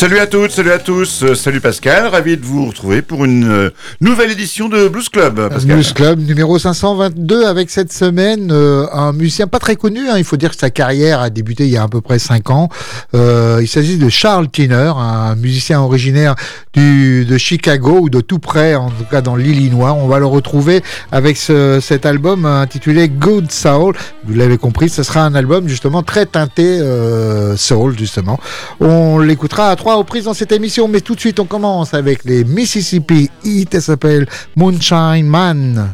Salut à toutes, salut à tous, salut Pascal, ravi de vous retrouver pour une nouvelle édition de Blues Club. Pascal. Blues Club numéro 522 avec cette semaine un musicien pas très connu, il faut dire que sa carrière a débuté il y a à peu près 5 ans. Il s'agit de Charles Tiner, un musicien originaire de Chicago ou de tout près, en tout cas dans l'Illinois. On va le retrouver avec cet album intitulé Good Soul. Vous l'avez compris, ce sera un album justement très teinté soul justement. On l'écoutera à 3 reprises dans cette émission, mais tout de suite on commence avec les Mississippi Heat. Elle s'appelle Moonshine Man.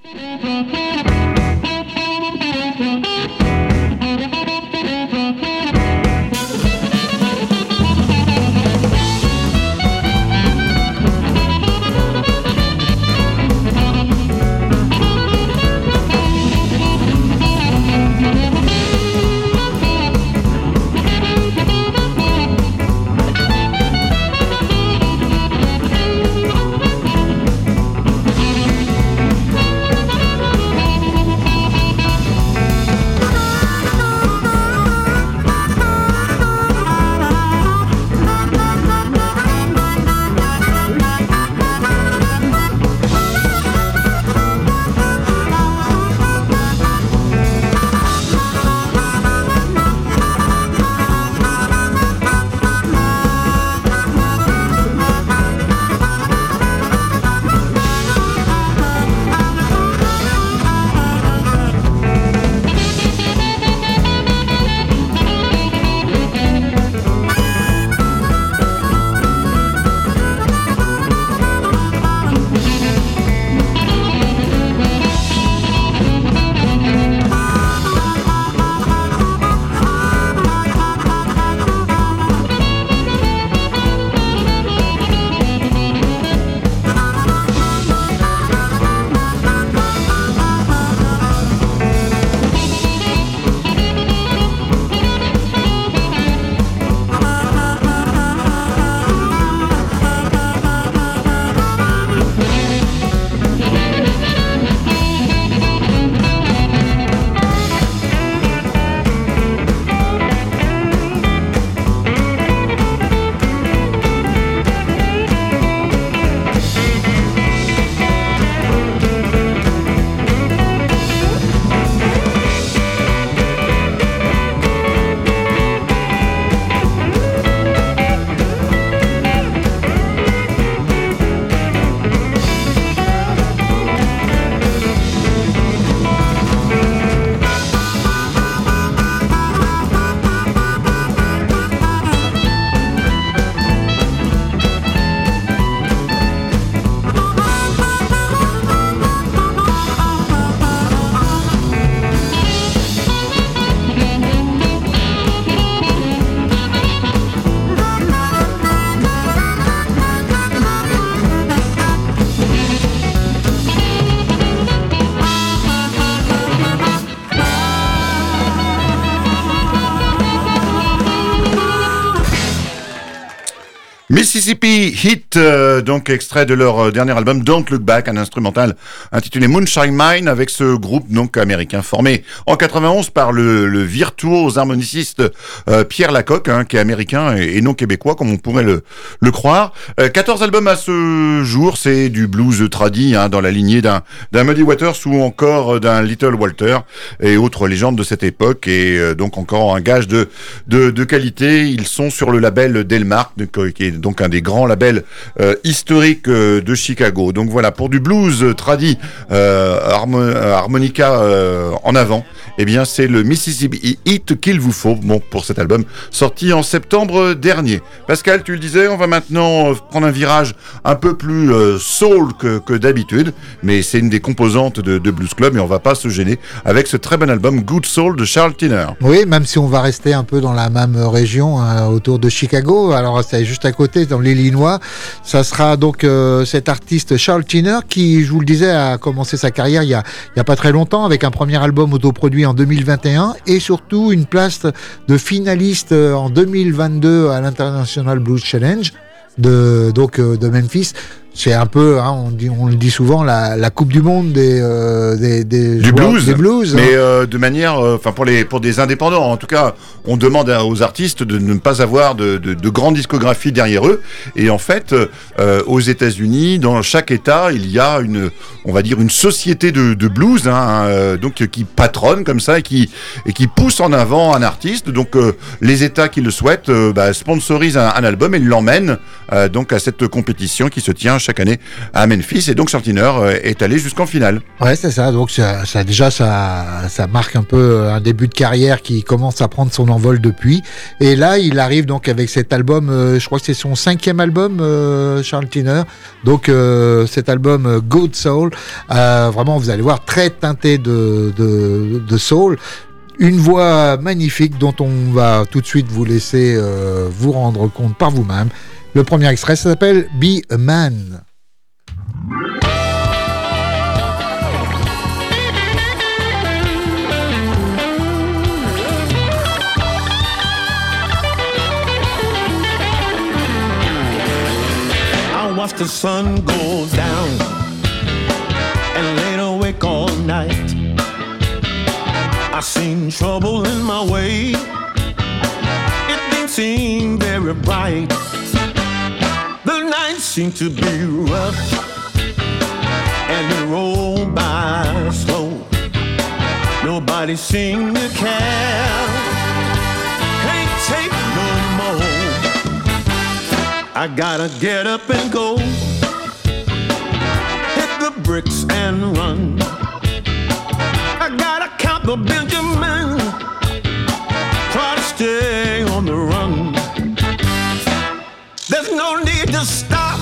Mississippi Heat, donc extrait de leur dernier album Don't Look Back, un instrumental intitulé Moonshine Man, avec ce groupe donc américain formé en 91 par le virtuose harmoniciste Pierre Lacocque, qui est américain et non québécois comme on pourrait le croire. 14 albums à ce jour, c'est du blues tradi dans la lignée d'un Muddy Waters ou encore d'un Little Walter et autres légendes de cette époque, et donc encore un gage de qualité. Ils sont sur le label Delmark, qui est donc un des grands labels historiques de Chicago. Donc voilà, pour du blues tradi, harmonica en avant, eh bien c'est le Mississippi Heat qu'il vous faut pour cet album sorti en septembre dernier. Pascal, tu le disais, on va maintenant prendre un virage un peu plus soul que d'habitude, mais c'est une des composantes de Blues Club et on va pas se gêner avec ce très bon album Good Soul de Charles Tiner. Oui, même si on va rester un peu dans la même région autour de Chicago, alors c'est juste à côté dans l'Illinois. Ça sera donc cet artiste Charles Tiner qui, je vous le disais, a commencé sa carrière il y a pas très longtemps avec un premier album autoproduit en 2021 et surtout une place de finaliste en 2022 à l'International Blues Challenge de Memphis. C'est un peu, on le dit souvent, la Coupe du Monde du blues, des blues, mais de manière, pour des indépendants. En tout cas, on demande aux artistes de ne pas avoir de grande discographie derrière eux. Et en fait, aux États-Unis, dans chaque État, il y a une société de blues, donc qui patronne comme ça et qui pousse en avant un artiste. Donc les États qui le souhaitent sponsorisent un album et l'emmènent donc à cette compétition qui se tient chaque année à Memphis. Et donc Charles Tiner est allé jusqu'en finale. Ouais, c'est ça. Donc ça marque un peu un début de carrière qui commence à prendre son envol depuis. Et là, il arrive donc avec cet album. Je crois que c'est son 5e album, Charles Tiner. Donc cet album Good Soul, vraiment, vous allez voir, très teinté de soul. Une voix magnifique dont on va tout de suite vous laisser vous rendre compte par vous-même. Le premier extrait, ça s'appelle Be a Man. I watched the sun go down and laid awake all night. I seen trouble in my way. It didn't seem very bright. The nights seemed to be rough and it rolled by slow. Nobody seemed to care. Can't take no more. I gotta get up and go. Hit the bricks and run. I gotta count the Benjamin. Try to stay on the run. There's no need to stop.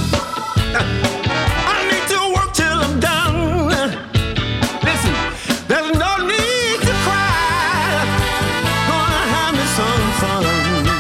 I need to work till I'm done. Listen, there's no need to cry. Gonna have me some fun.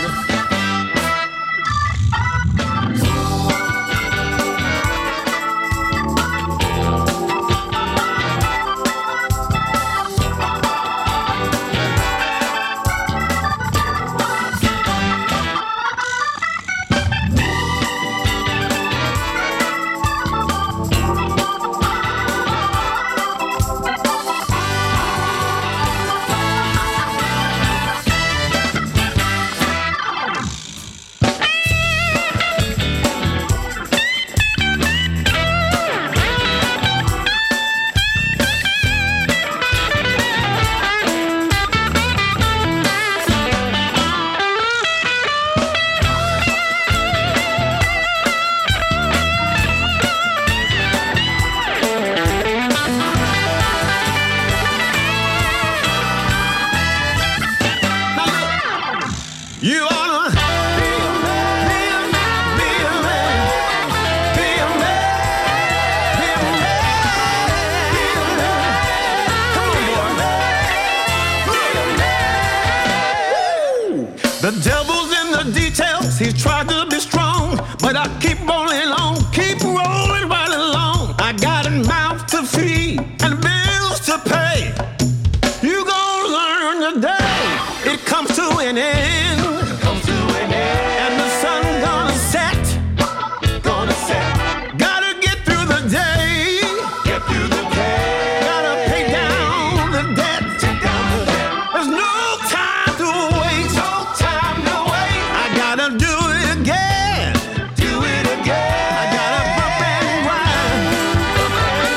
The devil's in the details. He's tried to be strong, but I keep rolling along, keep rolling right along. I got a mouth to feed and bills to pay. You gonna learn today. It comes to an end. It comes to an end. And the sun gonna set. Gonna set. Gotta get through the day. Get through the day. Gotta pay down the debt. Take down the debt. There's no time to wait. No time to wait. I gotta do it again. Do it again. I gotta bump and grind. Bump and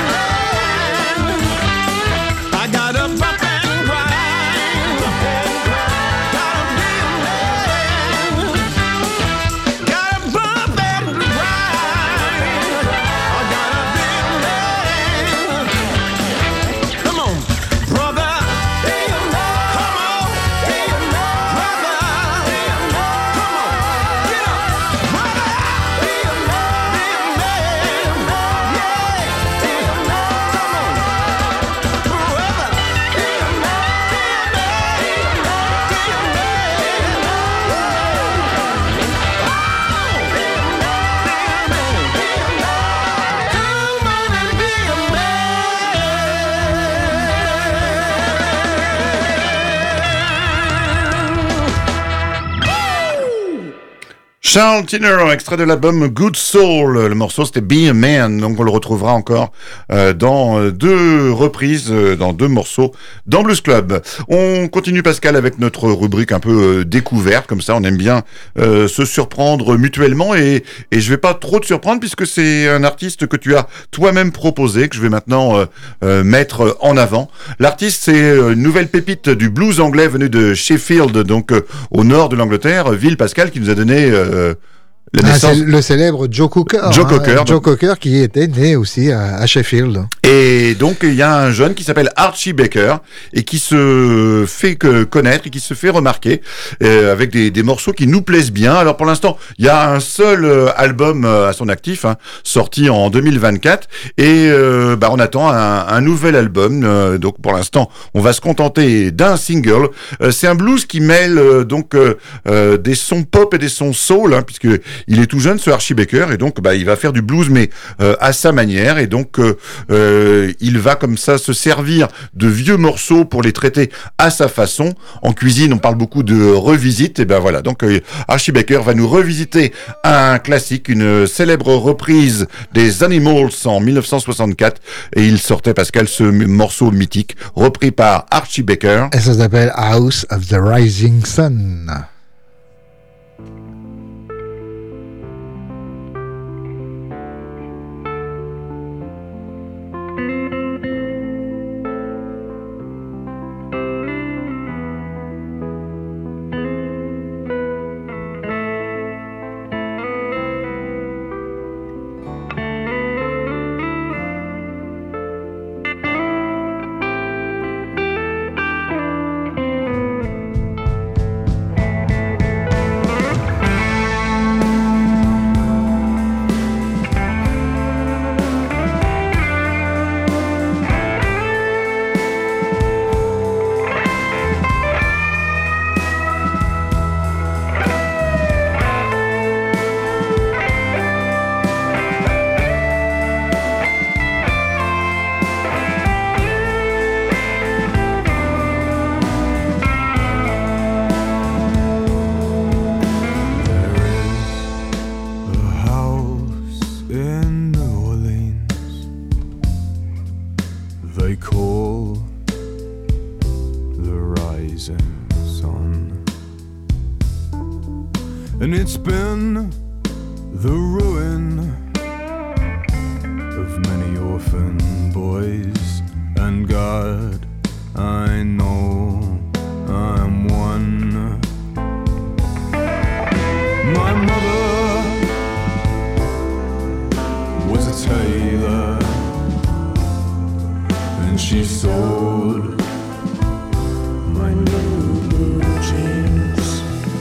grind. I gotta bump and grind. Bump and grind. Charles Tiner, extrait de l'album Good Soul. Le morceau c'était Be a Man, donc on le retrouvera encore dans deux reprises, dans deux morceaux dans Blues Club. On continue Pascal avec notre rubrique un peu découverte, comme ça on aime bien se surprendre mutuellement et je vais pas trop te surprendre puisque c'est un artiste que tu as toi-même proposé, que je vais maintenant mettre en avant. L'artiste c'est une nouvelle pépite du blues anglais venu de Sheffield, donc au nord de l'Angleterre, ville Pascal qui nous a donné c'est le célèbre Joe Cocker. Joe Cocker qui était né aussi à Sheffield. Et donc il y a un jeune qui s'appelle Archie Baker et qui se fait connaître et qui se fait remarquer avec des morceaux qui nous plaisent bien. Alors pour l'instant, il y a un seul album à son actif, sorti en 2024 et on attend un nouvel album. Donc pour l'instant, on va se contenter d'un single. C'est un blues qui mêle des sons pop et des sons soul, puisque il est tout jeune, ce Archie Baker, et donc il va faire du blues mais à sa manière, et donc il va comme ça se servir de vieux morceaux pour les traiter à sa façon. En cuisine, on parle beaucoup de revisite, et voilà. Donc Archie Baker va nous revisiter un classique, une célèbre reprise des Animals en 1964, et il sortait, Pascal, ce morceau mythique repris par Archie Baker. Et ça s'appelle House of the Rising Sun. And it's been the ruin of many orphan boys. And God, I know I'm one. My mother was a tailor, and she sold my new blue jeans.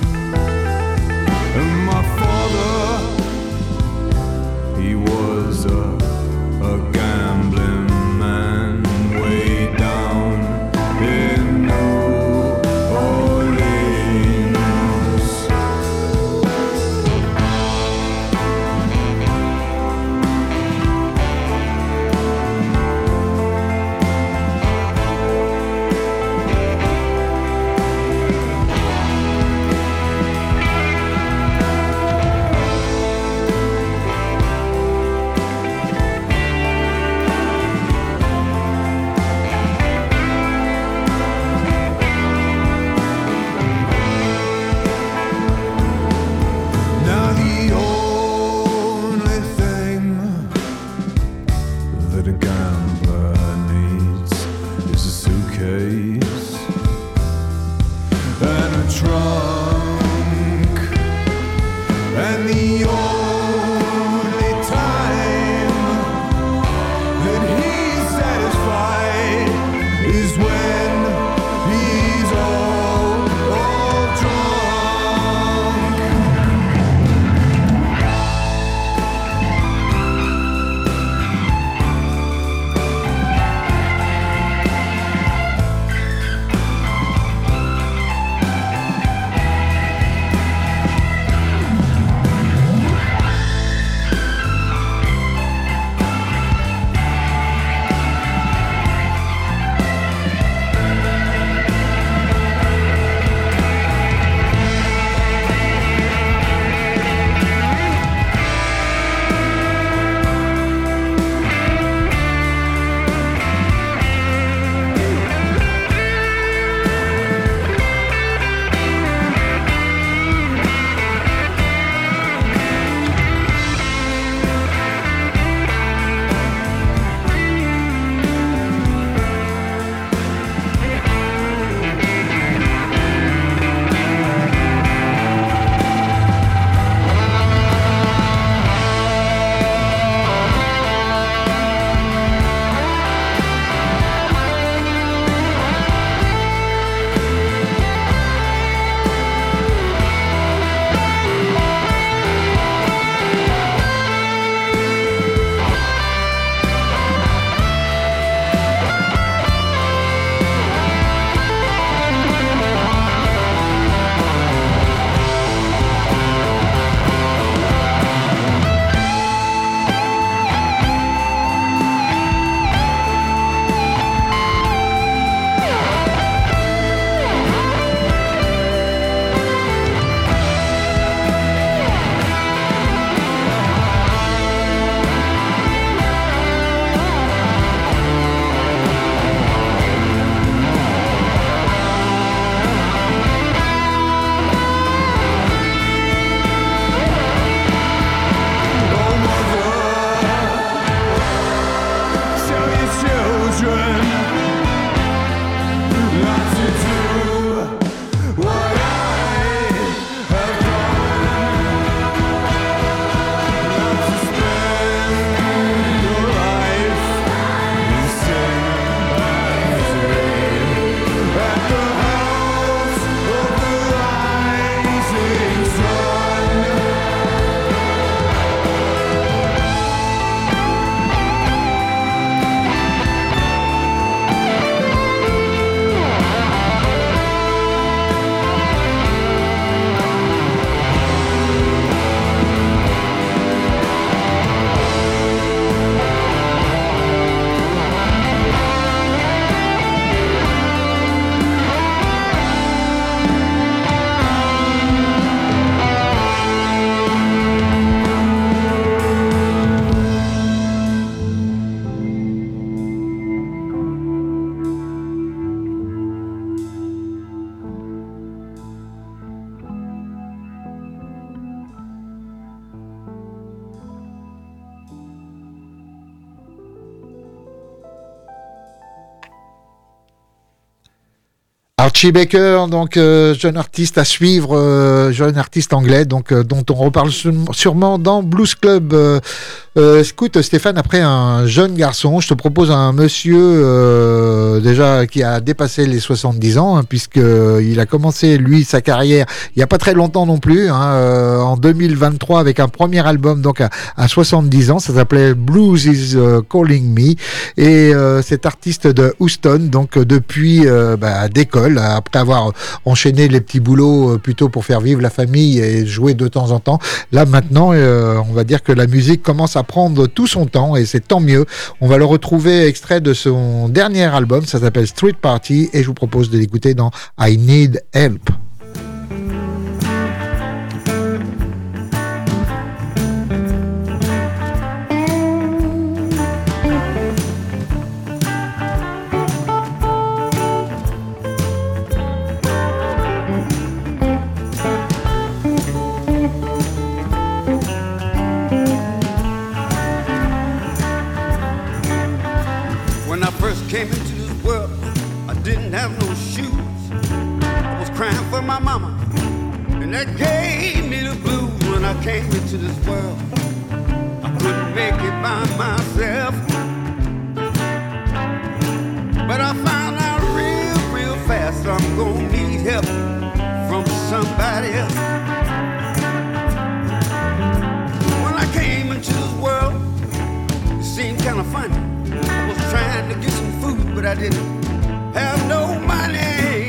And my father, he was a gambling man way down in New Orleans. Archie Baker, donc jeune artiste à suivre, jeune artiste anglais, donc dont on reparle sûrement dans Blues Club. Écoute Stéphane, après un jeune garçon, je te propose un monsieur déjà qui a dépassé les 70 ans, hein, puisque il a commencé lui sa carrière il y a pas très longtemps non plus, hein, en 2023 avec un premier album donc à 70 ans, ça s'appelait Blues is Calling Me, et cet artiste de Houston, donc depuis d'école, après avoir enchaîné les petits boulots plutôt pour faire vivre la famille et jouer de temps en temps, là maintenant on va dire que la musique commence à prendre tout son temps et c'est tant mieux. On va le retrouver extrait de son dernier album, ça s'appelle Street Party, et je vous propose de l'écouter dans I Need Help. Came into this world, I didn't have no shoes. I was crying for my mama, and that gave me the blues. When I came into this world, I couldn't make it by myself. But I found out real fast I'm gonna need help from somebody else. When I came into this world, it seemed kind of funny. I was trying to get some food, but I didn't have no money.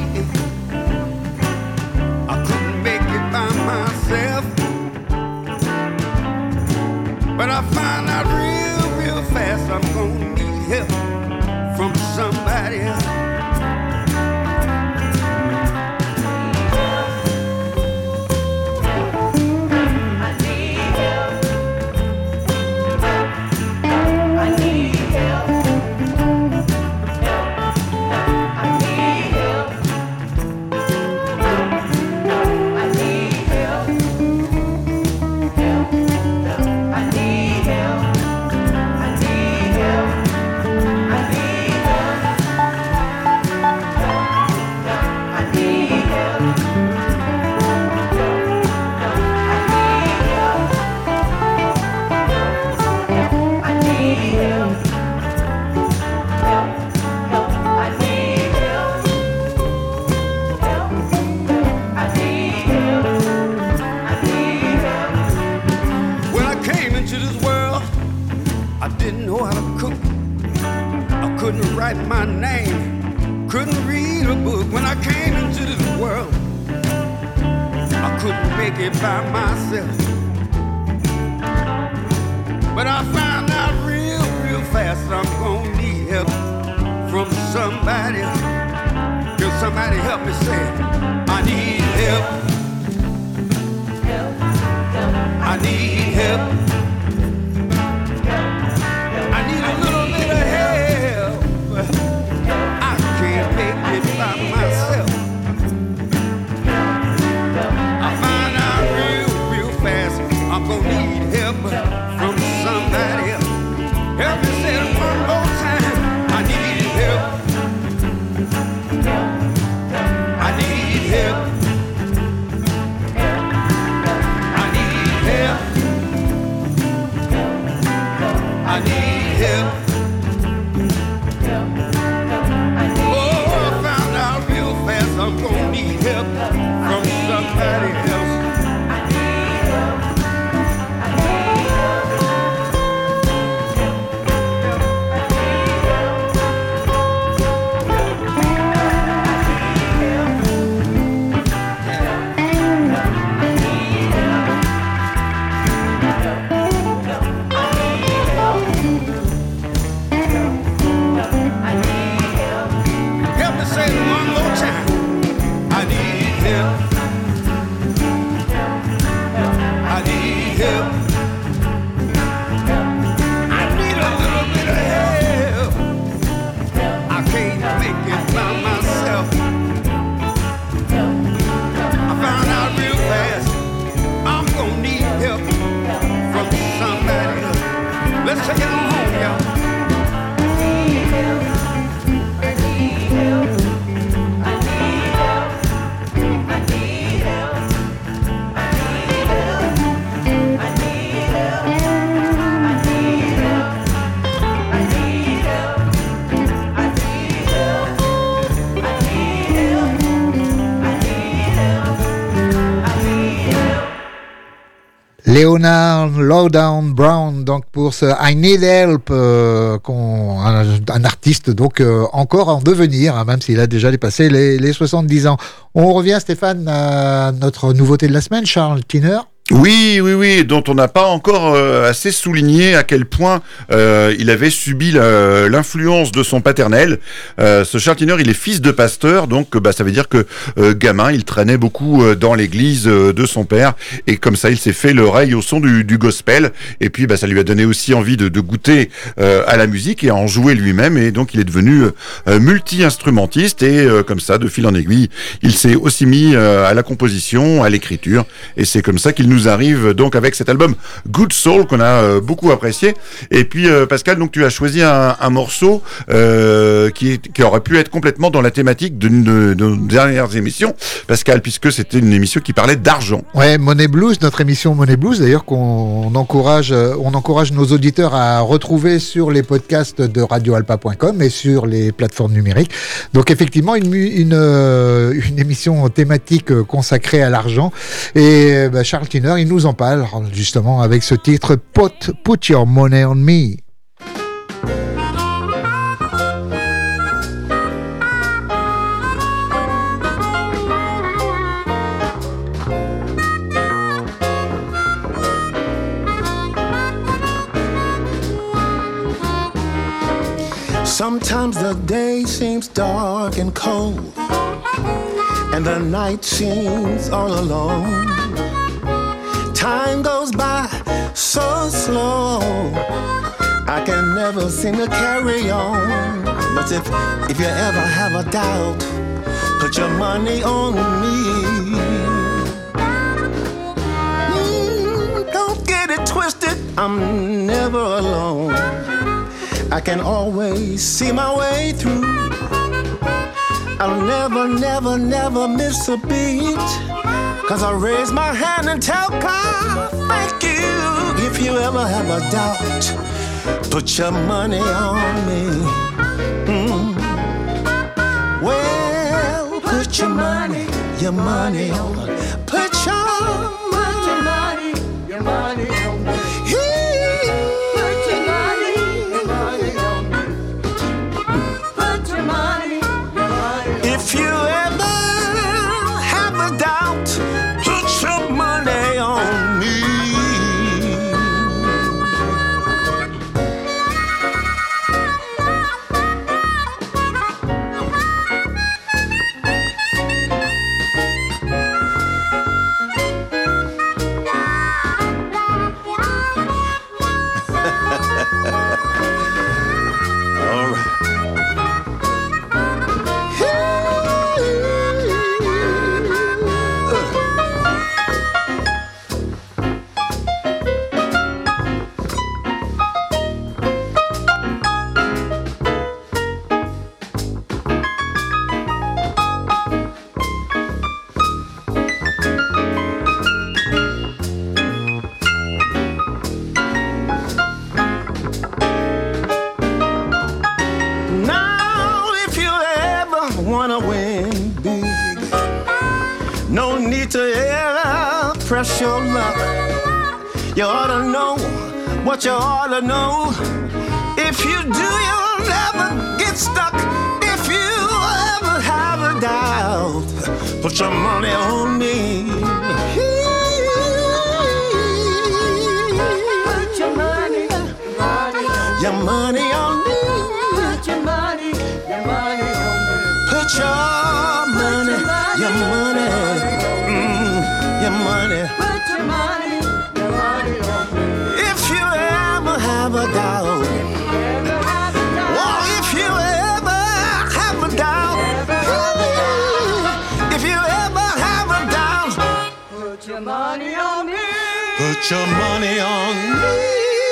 I couldn't make it by myself. But I found out real fast I'm gonna need help from somebody else. Write my name, couldn't read a book. When I came into this world, I couldn't make it by myself. But I found out real fast I'm gonna need help from somebody. Can somebody help me say, I need help. I need help. I need a little bit of help. I can't make it by myself. I find out real fast I'm gonna need help from somebody else. Help me say it one more time. I need help. I need help. I need help. Leonard Lowdown Brown, donc pour ce I Need Help, un artiste donc encore en devenir, hein, même s'il a déjà dépassé les 70 ans. On revient, Stéphane, à notre nouveauté de la semaine, Charles Tiner. Oui, dont on n'a pas encore assez souligné à quel point il avait subi l'influence de son paternel. Ce Charles Tiner, il est fils de pasteur, donc ça veut dire que gamin, il traînait beaucoup dans l'église de son père, et comme ça, il s'est fait l'oreille au son du gospel, et puis ça lui a donné aussi envie de goûter à la musique et à en jouer lui-même, et donc il est devenu multi-instrumentiste, et comme ça, de fil en aiguille, il s'est aussi mis à la composition, à l'écriture, et c'est comme ça qu'il nous arrive donc avec cet album Good Soul qu'on a beaucoup apprécié. Et puis Pascal, donc tu as choisi un morceau qui aurait pu être complètement dans la thématique de nos dernières émissions, Pascal, puisque c'était une émission qui parlait d'argent. Ouais, Money Blues, notre émission Money Blues, d'ailleurs qu'on encourage nos auditeurs à retrouver sur les podcasts de radioalpa.com et sur les plateformes numériques. Donc effectivement une émission thématique consacrée à l'argent, et Charles Tiner, il nous en parle justement avec ce titre Put Your Money on Me. Sometimes the day seems dark and cold, and the night seems all alone. Time goes by so slow, I can never seem to carry on. But if you ever have a doubt, put your money on me. Don't get it twisted, I'm never alone. I can always see my way through. I'll never miss a beat, 'cause I raise my hand and tell God, thank you. If you ever have a doubt, put your money on me. Well, put your money on me. Put your money on me. Put your money on me. Put your money on me. If you ever have a doubt, put your money on me. All right. Now, if you ever wanna win big, no need to ever press your luck. You ought to know what you ought to know. If you do, you'll never get stuck. If you ever have a doubt, put your money on me. Put your money on me. Your money on me. Put your money on me. Put your money, your money, your money. Put your money on me. If you ever have a doubt, oh, if you ever have a doubt, if you ever have a doubt, put your money on me. Put your money on me.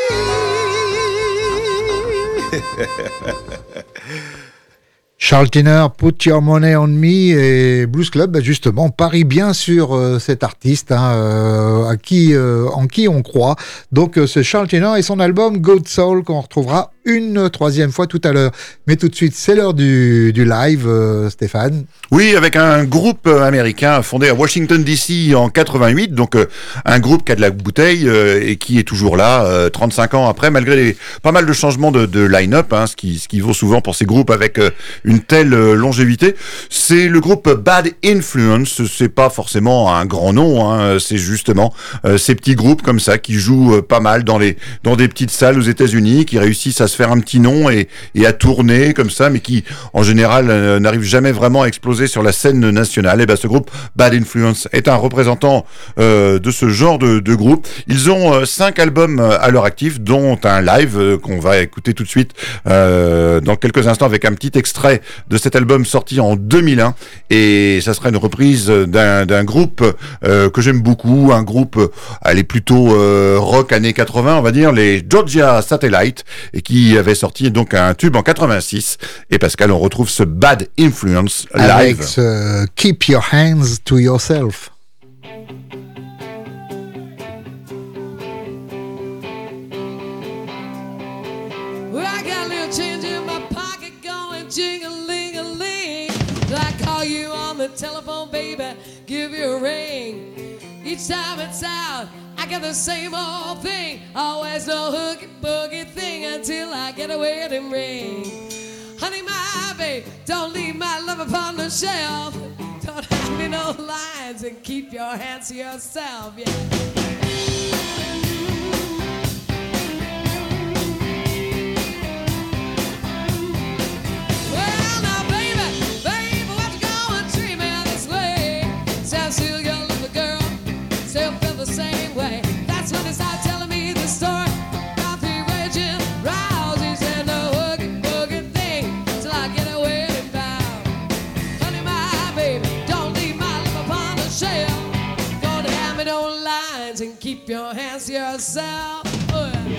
Charles Tiner, Put Your Money on Me, et Blues Club, justement, parie bien sur cet artiste en qui on croit. Donc, ce Charles Tiner et son album Good Soul qu'on retrouvera une troisième fois tout à l'heure. Mais tout de suite, c'est l'heure du live, Stéphane. Oui, avec un groupe américain fondé à Washington DC en 88, donc un groupe qui a de la bouteille et qui est toujours là 35 ans après, malgré pas mal de changements de line-up, hein, ce qui vaut souvent pour ces groupes avec une telle longévité. C'est le groupe Bad Influence. C'est pas forcément un grand nom, hein, c'est justement ces petits groupes comme ça qui jouent pas mal dans des petites salles aux États-Unis, qui réussissent à se faire un petit nom et à tourner comme ça, mais qui en général n'arrivent jamais vraiment à exploser sur la scène nationale. Et ben ce groupe Bad Influence est un représentant de ce genre de groupe. Ils ont 5 albums à leur actif, dont un live qu'on va écouter tout de suite dans quelques instants avec un petit extrait de cet album sorti en 2001. Et ça sera une reprise d'un groupe que j'aime beaucoup, un groupe elle est plutôt rock années 80, on va dire, les Georgia Satellite, et qui avait sorti donc un tube en 86. Et Pascal, on retrouve ce Bad Influence live. Avec ce Keep Your Hands to Yourself. Well, I got a little change in my pocket going jing-a-ling-a-ling. I call you on the telephone, baby, give you a ring. Each time it's out, I get the same old thing. Always no hooky-boogie thing until I get a wedding ring. Honey, my babe, don't leave my love upon the shelf. Don't have me no lines and keep your hands to yourself, yeah. Well, now, baby, what you gonna treat me this way? Sounds still your little girl, still feel the same way. That's when they start telling me the story about the raging rouses and the hooky-boogie thing till I get a wedding bound. Honey, my baby, don't leave my love upon the shelf. Don't have me no lines and keep your hands to yourself. Oh, yeah.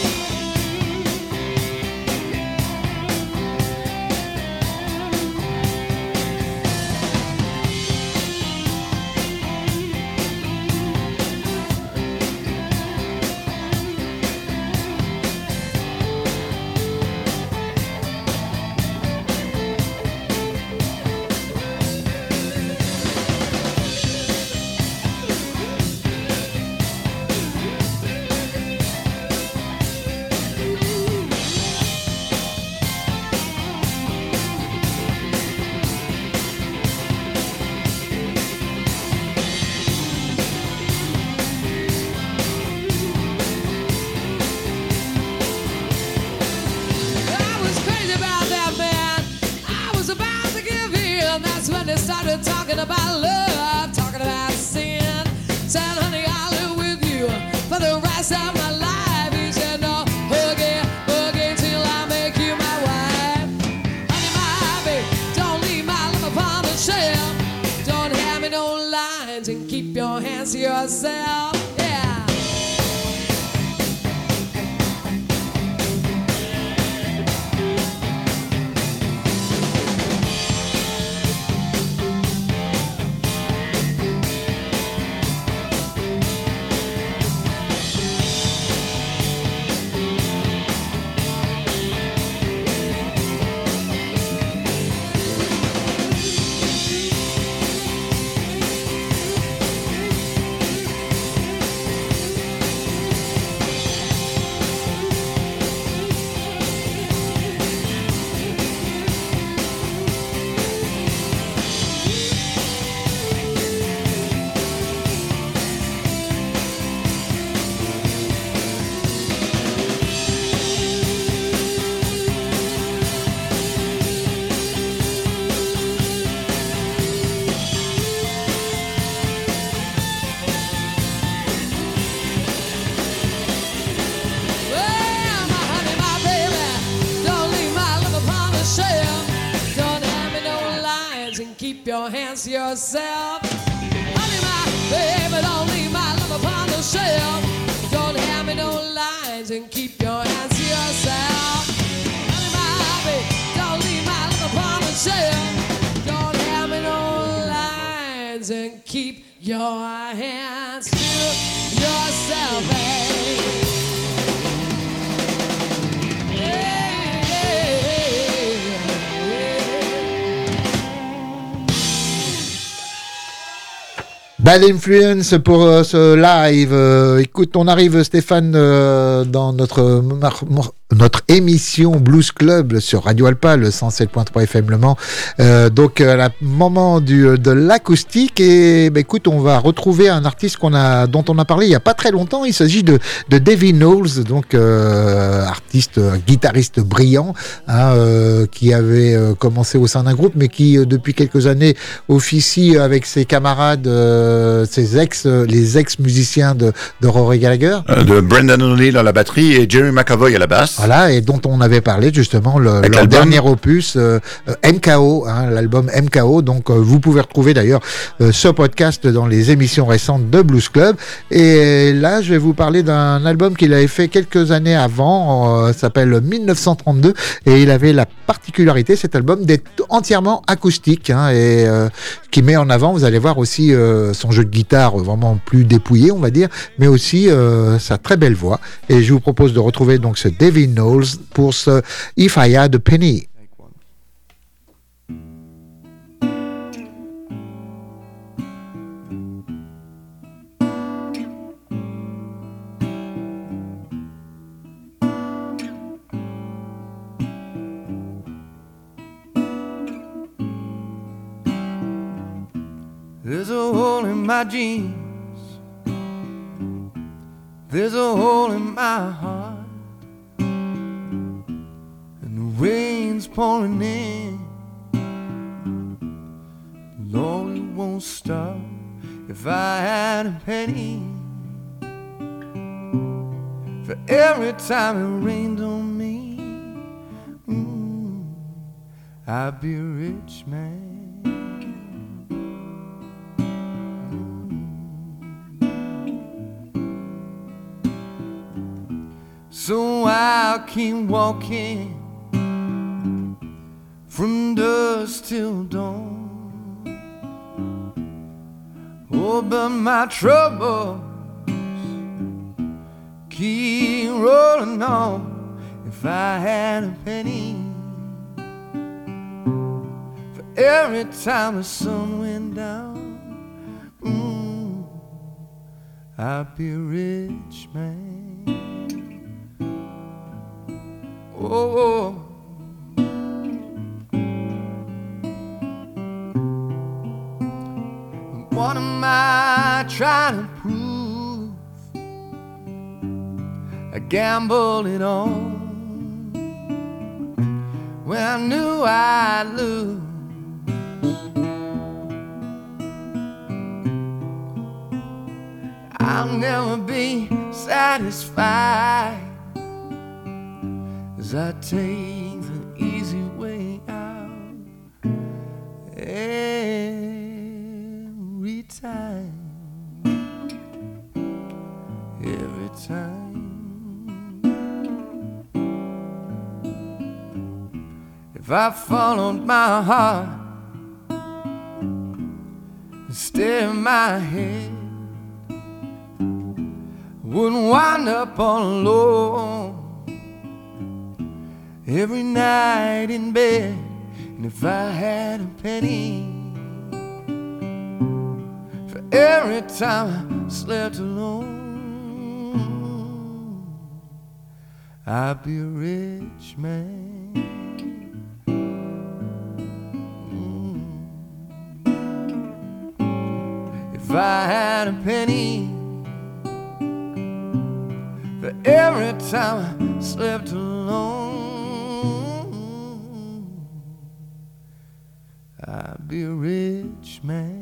They started talking about love, talking about sin. Said, honey, I'll live with you for the rest of my life. He said, no, boogie, boogie till I make you my wife. Honey, my baby, don't leave my love upon the shelf. Don't have me no lines and keep your hands to yourself. Yeah. Keep your hands to yourself. Honey, my baby, don't leave my love upon the shelf. Don't have me no lines and keep your hands to yourself. Honey, my baby, don't leave my love upon the shelf. Don't have me no lines and keep your hands to yourself, babe. Yeah. Bad Influence pour ce live. Écoute, on arrive, Stéphane, dans notre émission Blues Club sur Radio Alpa, le 107.3 FM Le Mans. Donc, à la moment de l'acoustique. Et écoute, on va retrouver un artiste dont on a parlé il n'y a pas très longtemps. Il s'agit de Davy Knowles, donc artiste, guitariste brillant, qui avait commencé au sein d'un groupe, mais qui, depuis quelques années, officie avec ses camarades, les ex-musiciens de Rory Gallagher. De Brendan O'Neill à la batterie et Jerry McAvoy à la basse. Voilà, et dont on avait parlé justement leur dernier opus, MKO, l'album MKO. Donc vous pouvez retrouver d'ailleurs ce podcast dans les émissions récentes de Blues Club. Et là, je vais vous parler d'un album qu'il avait fait quelques années avant, s'appelle 1932, et il avait la particularité, cet album, d'être entièrement acoustique, et qui met en avant, vous allez voir aussi son jeu de guitare vraiment plus dépouillé, on va dire, mais aussi sa très belle voix. Et je vous propose de retrouver donc ce Davy Knowles pour ce If I Had a Penny. There's a hole in my jeans, there's a hole in my heart, and the rain's pouring in. Lord, it won't stop. If I had a penny for every time it rained on me, I'd be a rich man. So I'll keep walking from dusk till dawn. Oh, but my troubles keep rolling on. If I had a penny for every time the sun went down, I'd be a rich man. Oh, what am I trying to prove? I gambled it on when I knew I'd lose. I'll never be satisfied as I take the easy way out every time, every time. If I followed my heart instead of my head, I wouldn't wind up all alone every night in bed. And if I had a penny for every time I slept alone, I'd be a rich man. If I had a penny for every time I slept alone, I'd be a rich man.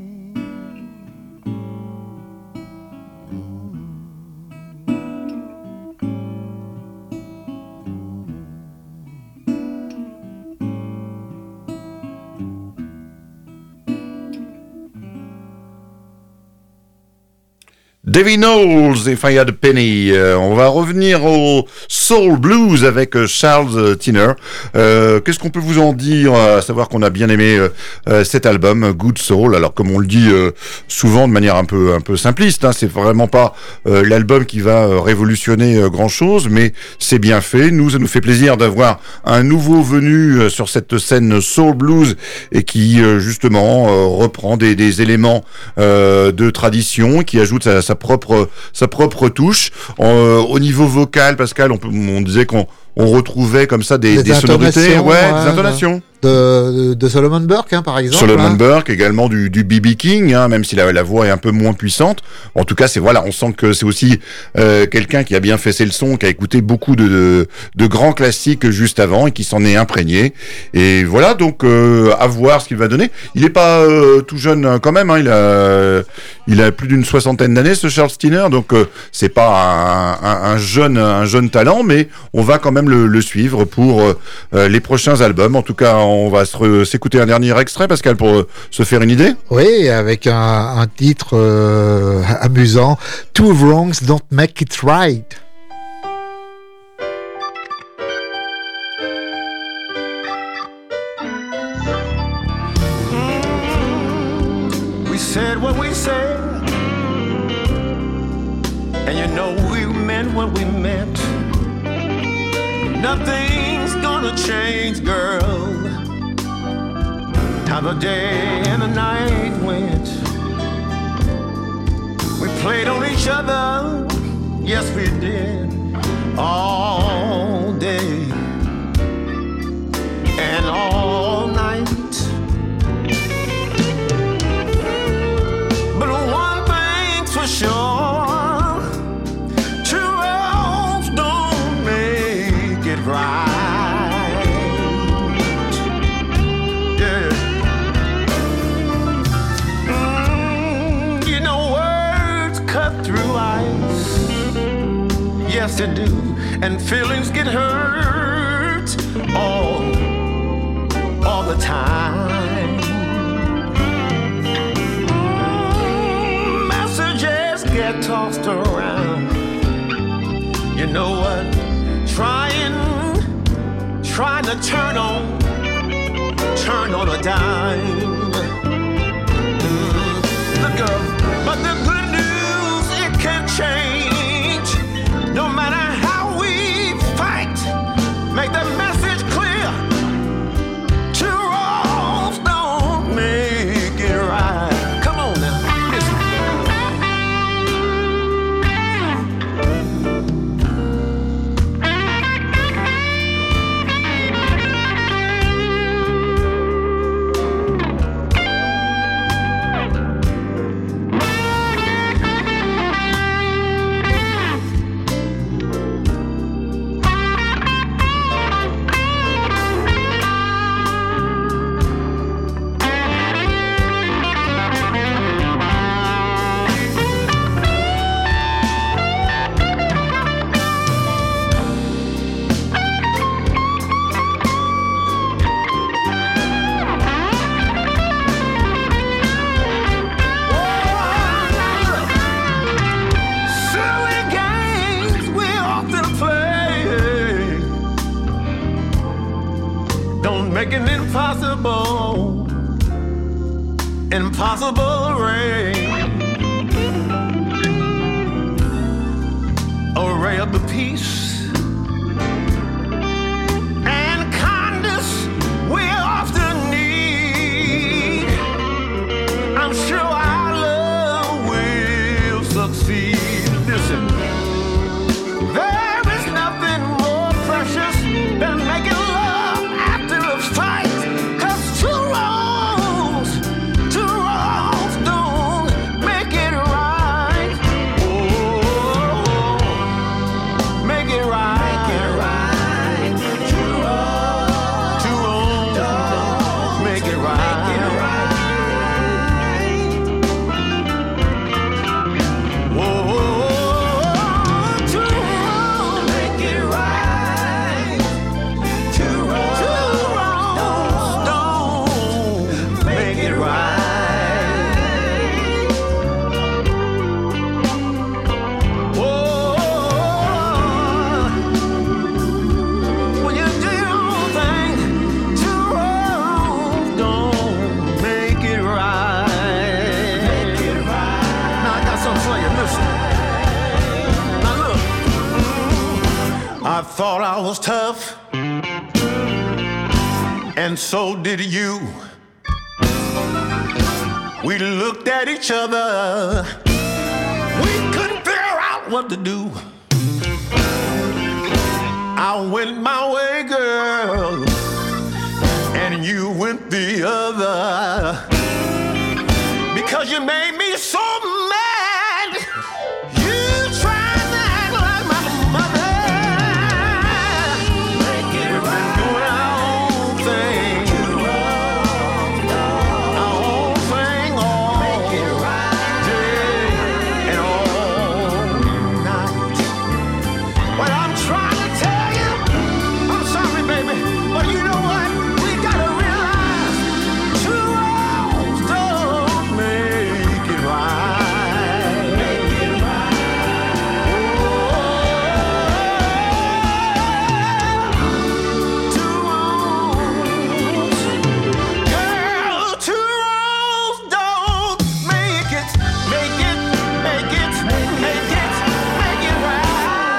Davy Knowles, If I Had a Penny. On va revenir au Soul Blues avec Charles Tiner. Qu'est-ce qu'on peut vous en dire, à savoir qu'on a bien aimé cet album, Good Soul. Alors comme on le dit souvent de manière un peu simpliste, hein, c'est vraiment pas l'album qui va révolutionner grand-chose, mais c'est bien fait. Nous, ça nous fait plaisir d'avoir un nouveau venu sur cette scène Soul Blues et qui justement reprend des éléments de tradition, qui ajoute sa propre touche. Au niveau vocal, Pascal, on disait qu'on retrouvait comme ça des sonorités, des intonations. De Solomon Burke, hein, par exemple. Solomon Burke, également du B.B. King, hein, même si la voix est un peu moins puissante. En tout cas, on sent que c'est aussi quelqu'un qui a bien fait ses leçons, qui a écouté beaucoup de grands classiques juste avant et qui s'en est imprégné. Et voilà, donc à voir ce qu'il va donner. Il est pas tout jeune quand même, hein, il a plus d'une soixantaine d'années, ce Charles Tiner, donc c'est pas un jeune talent, mais on va quand même le suivre pour les prochains albums. En tout cas, on va s'écouter un dernier extrait, Pascal, pour se faire une idée. Oui, avec un titre amusant. Two wrongs don't make it right. We said what we said, and you know we meant what we meant. Nothing's gonna change, girl, how the day and the night went. We played on each other, yes we did, all day and all night. But one thing's for sure, two wrongs don't make it right. Yes, they do, and feelings get hurt all the time. Messages get tossed around. You know what? Trying to turn on a dime. Look up, but the good news, it can change. No matter how we fight, make the message clear. Two wrongs don't make it right. Come on now, listen. Making impossible rain. A ray of the peace and kindness we often need. I'm sure our love will succeed. Listen, there is nothing more precious than making love after a fight. Make it thought I was tough, and so did you. We looked at each other, we couldn't figure out what to do. I went my way, girl, and you went the other, because you made me so mad. You tried to act like my mother. Make it right. Doing our own thing, our own thing all day and all night. Well, I'm trying to tell you, I'm sorry, baby, but you know what? We gotta realize two wrongs don't make it right. Make it right. Two wrongs, girl, two wrongs don't make it, make it, make it, make it, make it right.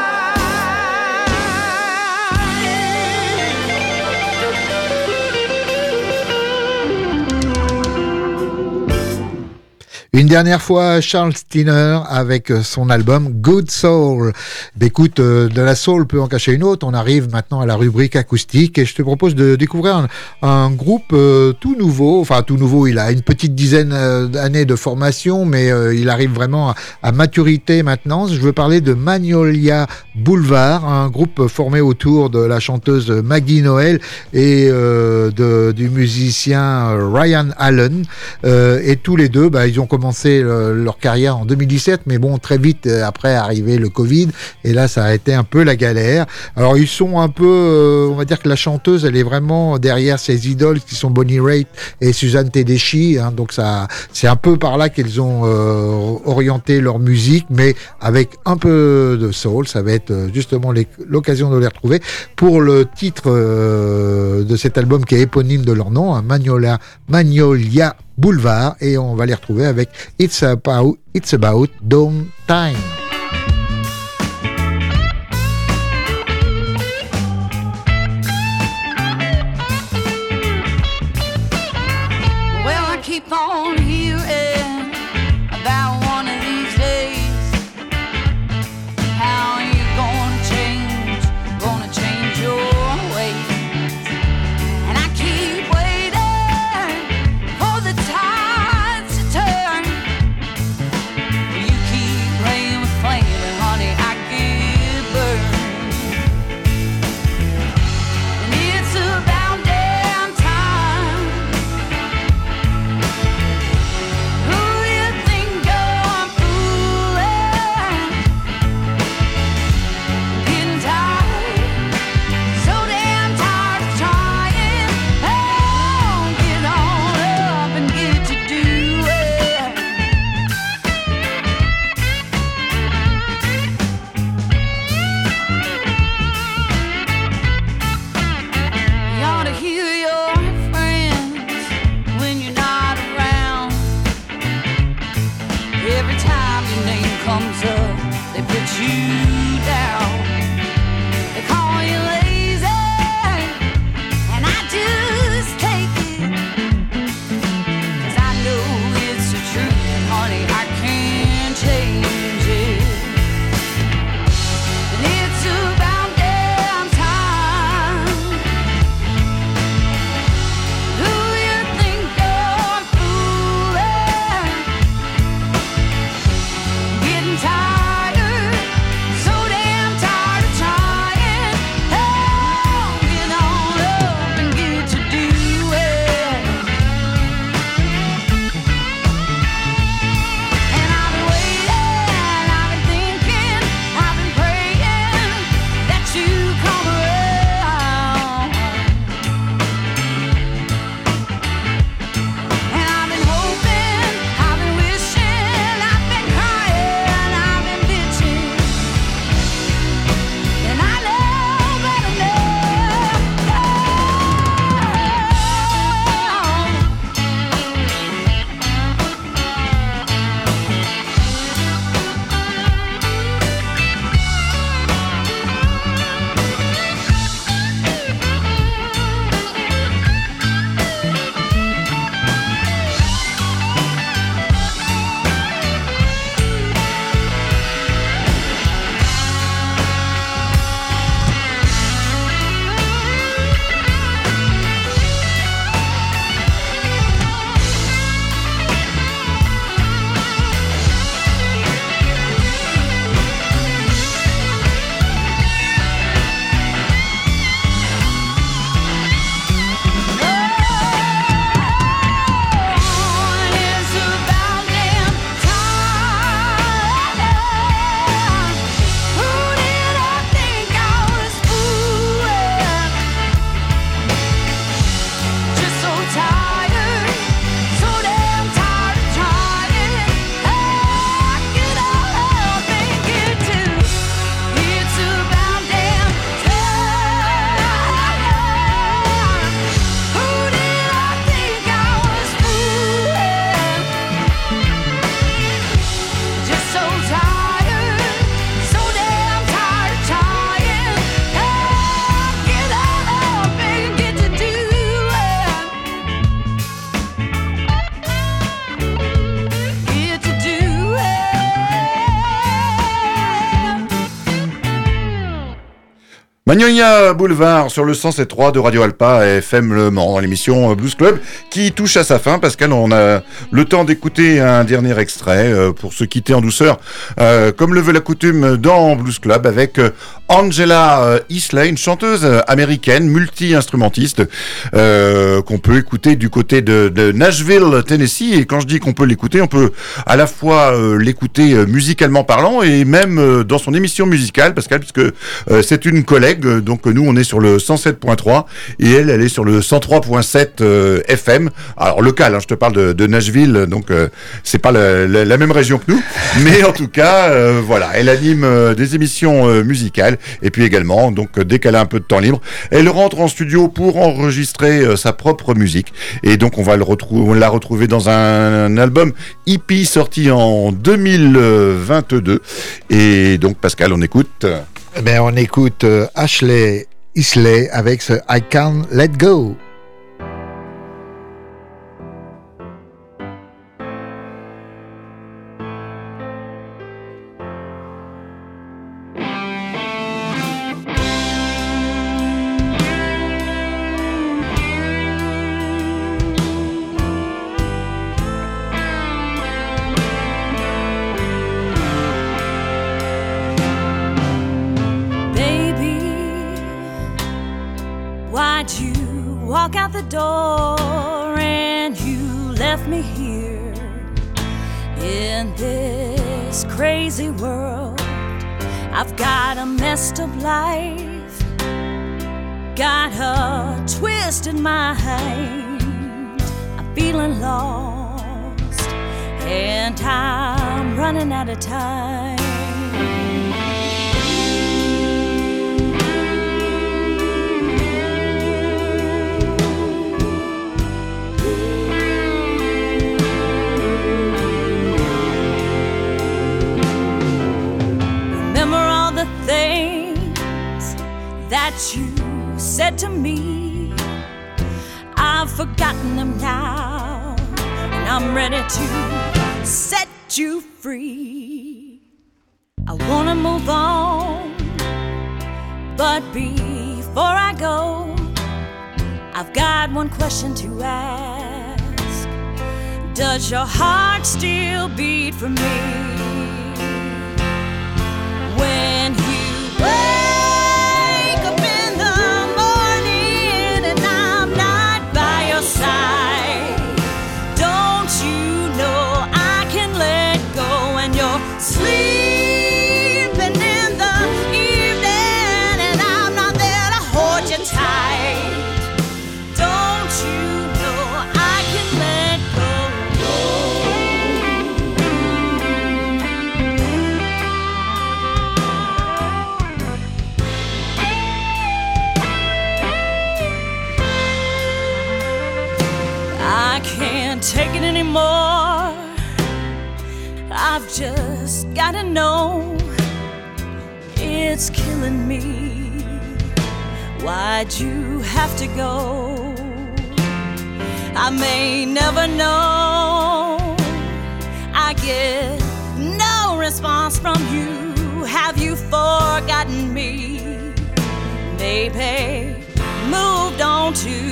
Une dernière fois, Charles Tiner avec son album Good Soul. Écoute, de la soul peut en cacher une autre. On arrive maintenant à la rubrique acoustique et je te propose de découvrir un groupe tout nouveau. Enfin, tout nouveau, il a une petite dizaine d'années de formation, mais il arrive vraiment à maturité maintenant. Je veux parler de Magnolia Boulevard, un groupe formé autour de la chanteuse Maggie Noël et du musicien Ryan Allen. Et tous les deux, ils ont commencé leur carrière en 2017, mais bon, très vite après arrivé le Covid, et là ça a été un peu la galère. Alors ils sont un peu, on va dire que la chanteuse, elle est vraiment derrière ses idoles qui sont Bonnie Raitt et Suzanne Tedeschi, hein, donc ça, c'est un peu par là qu'elles ont orienté leur musique, mais avec un peu de soul. Ça va être justement l'occasion de les retrouver pour le titre de cet album qui est éponyme de leur nom, hein, Magnolia Boulevard, et on va les retrouver avec It's About Dawn Time. Well, I keep on hearing about one of these days. How you gonna change your ways. And I keep waiting for the tides to turn. You keep playing with flame, and honey, I get burned. And it's about damn time. Who you think you're fooling? Getting tired, so damn tired of trying. Oh, get on up and get to doing. You ought to hear your friends when you're not around. Every time your name comes up, they put you down. They call you lazy, and I just take it, 'cause I know it's the truth, and honey, I can't change it. And it's about damn time. Who you think you're fooling? Getting tired. Magnolia Boulevard sur le 107.3 de Radio Alpa et FM Le Mans dans l'émission Blues Club qui touche à sa fin. Pascal, on a le temps d'écouter un dernier extrait pour se quitter en douceur, comme le veut la coutume dans Blues Club avec Angela Isley, une chanteuse américaine multi-instrumentiste qu'on peut écouter du côté de Nashville, Tennessee. Et quand je dis qu'on peut l'écouter, on peut à la fois l'écouter musicalement parlant et même dans son émission musicale, Pascal, puisque c'est une collègue. Donc nous on est sur le 107.3 et elle est sur le 103.7 FM. Alors local, hein, je te parle de Nashville, donc c'est pas la même région que nous, mais en tout cas voilà, elle anime des émissions musicales et puis également, donc dès qu'elle a un peu de temps libre, elle rentre en studio pour enregistrer sa propre musique et donc on la retrouver dans un album hippie sorti en 2022 et donc Pascal, on écoute. Ben, on écoute Ashley Isley avec ce I Can't Let Go. Walk out the door and you left me here in this crazy world. I've got a messed up life, got a twisted mind. I'm feeling lost and I'm running out of time. Things that you said to me, I've forgotten them now, and I'm ready to set you free. I wanna move on, but before I go, I've got one question to ask. Does your heart still beat for me? When you wake up in the morning and I'm not by your side, don't you know I can let go and you're sleeping in the evening and I'm not there to hold you tight. Don't you know I can let go? I can't take it anymore. I've just gotta know it's killing me. Why'd you have to go? I may never know. I get no response from you. Have you forgotten me? Maybe moved on too.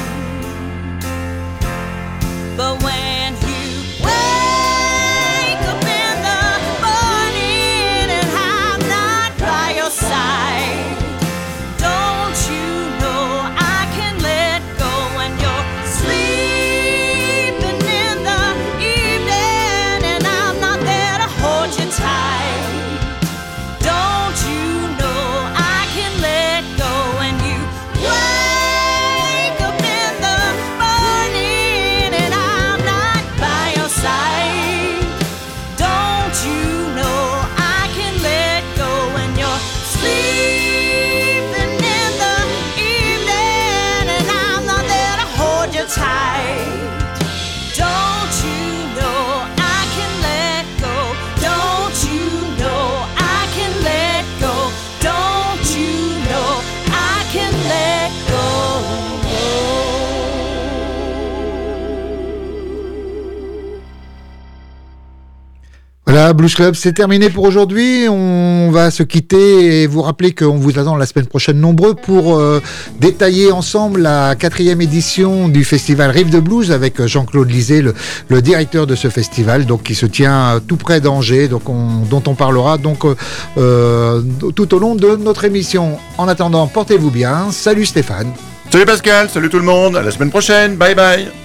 But when you wake up in the morning and I'm not by your side, don't you know I can let go when you're sleeping in the evening and I'm not there to hold you tight. Don't you know I can let go when you Voilà, Blues Club, c'est terminé pour aujourd'hui. On va se quitter et vous rappeler qu'on vous attend la semaine prochaine nombreux pour détailler ensemble la 4e édition du festival Rive de Blues avec Jean-Claude Lisée, le directeur de ce festival, donc qui se tient tout près d'Angers, donc dont on parlera donc tout au long de notre émission. En attendant, portez-vous bien. Salut Stéphane. Salut Pascal, salut tout le monde, à la semaine prochaine, bye bye.